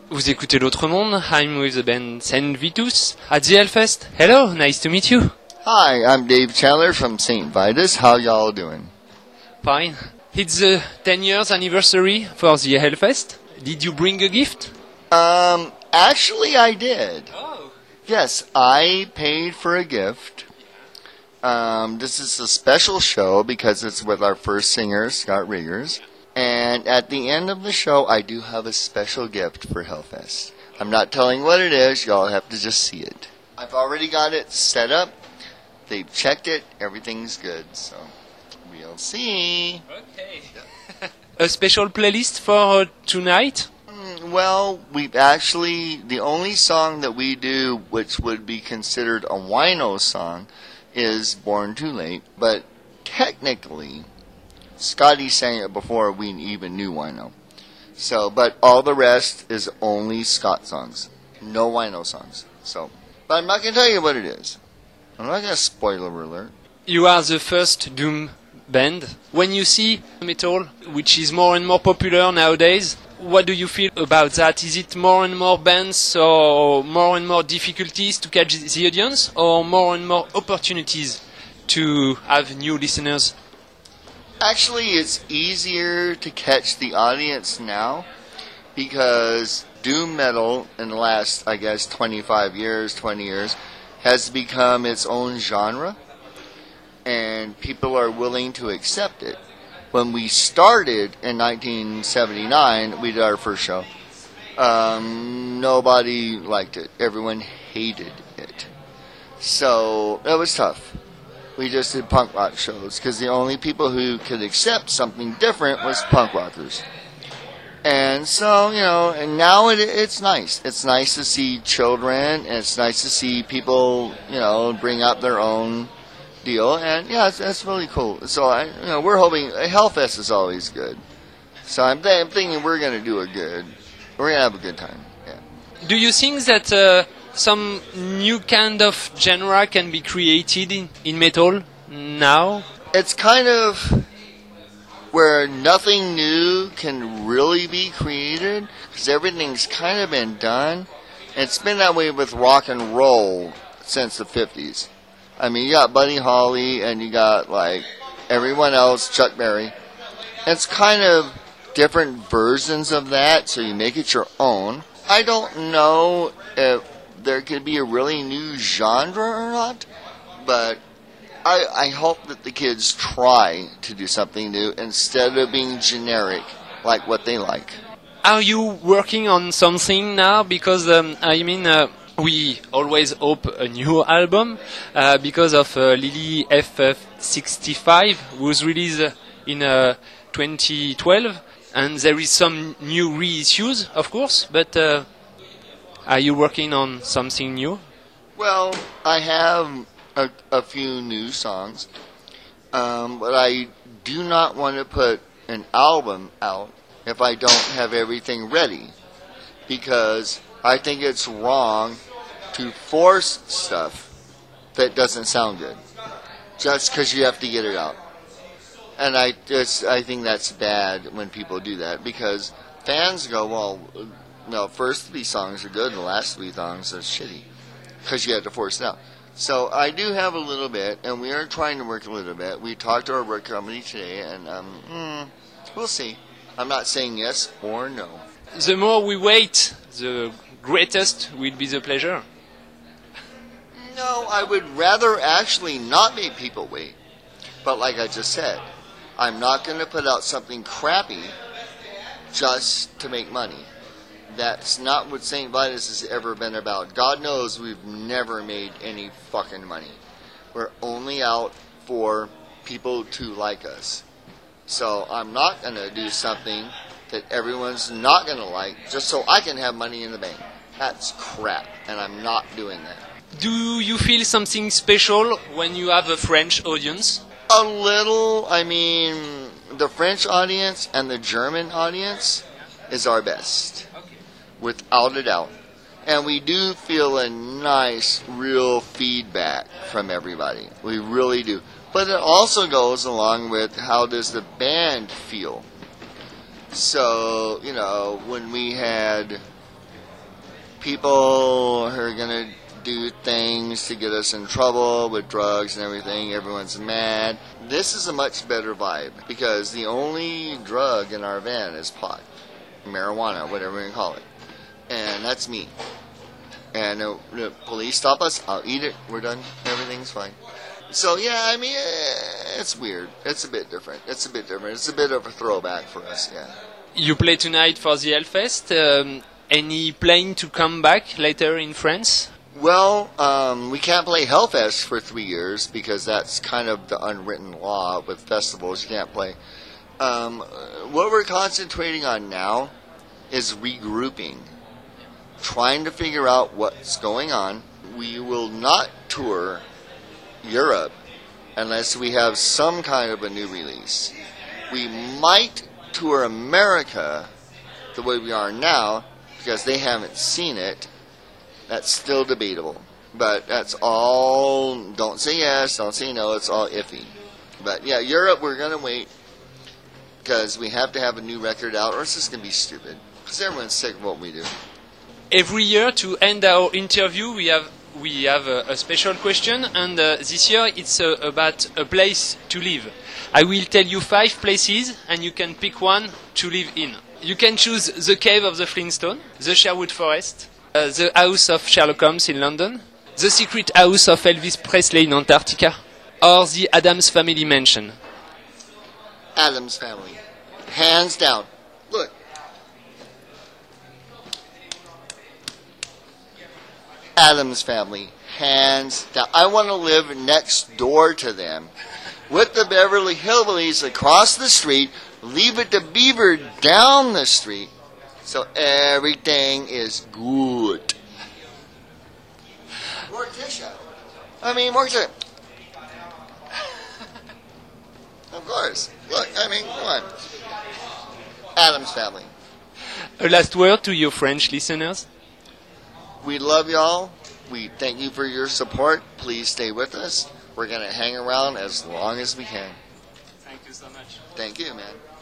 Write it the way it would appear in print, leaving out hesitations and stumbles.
Vous écoutez l'autre monde. I'm with the band Saint Vitus at the Hellfest. Hello, nice to meet you. Hi, I'm Dave Chandler from St. Vitus. How y'all doing? Fine. It's the 10 years anniversary for the Hellfest. Did you bring a gift? Actually I did. Oh. Yes, I paid for a gift. This is a special show because it's with our first singer, Scott Riggers. And at the end of the show, I do have a special gift for Hellfest. I'm not telling what it is. Y'all have to just see it. I've already got it set up. They've checked it. Everything's good. So we'll see. Okay. A special playlist for tonight? Well, we've actually, the only song that we do which would be considered a wino song is Born Too Late. But technically, Scotty sang it before we even knew wino. So, but all the rest is only Scott songs. No wino songs. So, but I'm not going to tell you what it is. I'm not going to spoiler alert. You are the first Doom band. When you see metal, which is more and more popular nowadays, what do you feel about that? Is it more and more bands or more and more difficulties to catch the audience, or more and more opportunities to have new listeners? Actually, it's easier to catch the audience now because doom metal in the last, I guess, 25 years, 20 years, has become its own genre, and people are willing to accept it. When we started in 1979, we did our first show. Nobody liked it. Everyone hated it. So, it was tough. We just did punk rock shows because the only people who could accept something different was punk rockers. And so, and now it's nice. It's nice to see children, and it's nice to see people, bring up their own deal. And yeah, that's really cool. So we're hoping Hellfest is always good. So I'm thinking we're gonna do we're gonna have a good time. Yeah. Do you think that some new kind of genre can be created in metal now? It's kind of where nothing new can really be created because everything's kind of been done. It's been that way with rock and roll since the 50s. I mean, you got Buddy Holly and you got like everyone else, Chuck Berry. It's kind of different versions of that, so you make it your own. I don't know if there could be a really new genre or not, but I hope that the kids try to do something new instead of being generic like what they like. Are you working on something now? Because we always hope a new album because of Lily FF65 was released in 2012, and there is some new reissues, of course, but are you working on something new? Well, I have a few new songs, but I do not want to put an album out if I don't have everything ready, because I think it's wrong to force stuff that doesn't sound good just because you have to get it out. And I think that's bad when people do that, because fans go, well, no, first 3 songs are good and the last 3 songs are shitty because you had to force it out. So I do have a little bit, and we are trying to work a little bit. We talked to our work company today, and we'll see. I'm not saying yes or no. The more we wait, the greatest will be the pleasure. No, I would rather actually not make people wait. But like I just said, I'm not going to put out something crappy just to make money. That's not what St. Vitus has ever been about. God knows we've never made any fucking money. We're only out for people to like us. So I'm not going to do something that everyone's not going to like just so I can have money in the bank. That's crap, and I'm not doing that. Do you feel something special when you have a French audience? A little. I mean, the French audience and the German audience is our best, without a doubt. And we do feel a nice, real feedback from everybody. We really do. But it also goes along with how does the band feel. So, when we had people who are going to do things to get us in trouble with drugs and everything. Everyone's mad. This is a much better vibe because the only drug in our van is pot, marijuana, whatever you call it. And that's me. And the police stop us, I'll eat it, we're done, everything's fine. So yeah, I mean, it's weird. It's a bit different. It's a bit of a throwback for us, yeah. You play tonight for the Hellfest. Any plan to come back later in France? Well, we can't play Hellfest for 3 years because that's kind of the unwritten law with festivals. You can't play. What we're concentrating on now is regrouping, trying to figure out what's going on. We will not tour Europe unless we have some kind of a new release. We might tour America the way we are now because they haven't seen it. That's still debatable. But that's all, don't say yes, don't say no, it's all iffy. But yeah, Europe, we're going to wait because we have to have a new record out or it's just going to be stupid because everyone's sick of what we do. Every year to end our interview we have a special question, and this year it's about a place to live. I will tell you 5 places and you can pick one to live in. You can choose the cave of the Flintstone, the Sherwood Forest, the house of Sherlock Holmes in London, the secret house of Elvis Presley in Antarctica, or the Addams Family mansion. Addams Family. Hands down. Look. Addams Family. Hands down. I want to live next door to them. With the Beverly Hillbillies across the street, leave it to Beaver down the street. So everything is good. Morticia. I mean, Morticia. Of course. Look, I mean, come on. Addams Family. A last word to your French listeners? We love y'all. We thank you for your support. Please stay with us. We're going to hang around as long as we can. Thank you so much. Thank you, man.